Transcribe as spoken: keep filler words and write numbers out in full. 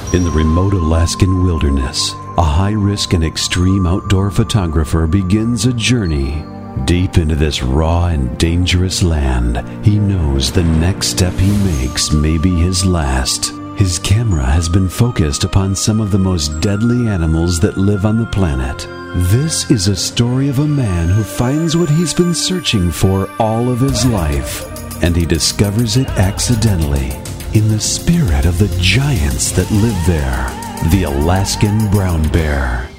In the remote Alaskan wilderness, a high-risk and extreme outdoor photographer begins a journey. Deep into this raw and dangerous land, he knows the next step he makes may be his last. His camera has been focused upon some of the most deadly animals that live on the planet. This is a story of a man who finds what he's been searching for all of his life, and he discovers it accidentally in the spirit of the giants that live there, the Alaskan brown bear.